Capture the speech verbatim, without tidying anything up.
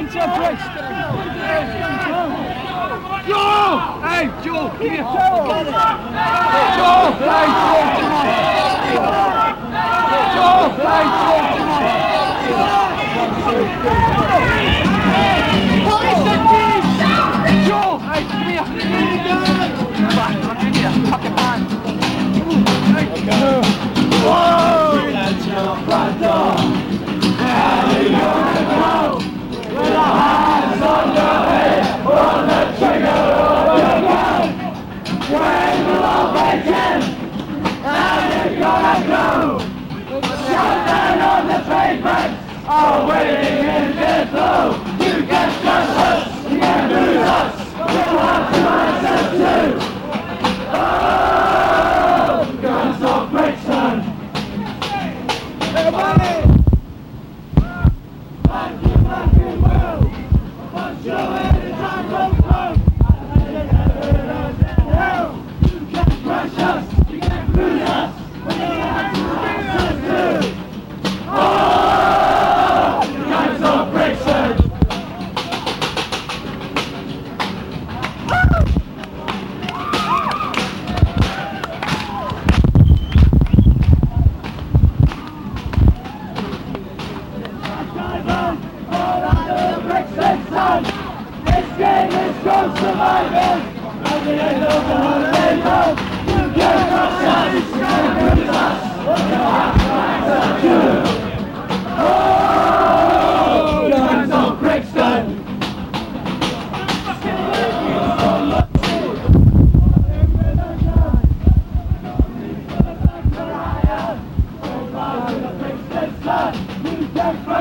Centre, Brixton! Joe! Hey, Joe, here! Joe, play, Joe, come on! Joe, play, Joe, come on! Joe, hey, come here! Back, look in here, tuck your hand! Whoa! That's your front door! How you gonna go? With the hands on your head, on the trigger of your gun. When will all begin? How you gonna go? Shut down on the pavement, all waiting in this low. You can trust us, you can lose us, we'll have to answer too. Oh, guns of Brixton. Everybody! Thank you, thank you, Will. But you're any time from home. You can crush us, you can lose us, when you have to answer too. Oh, guns of Brixton. This game is called surviving. At the end of the holiday road, you can crush us, you can lose us, you'll have to answer too. Oh, guns of Brixton. You can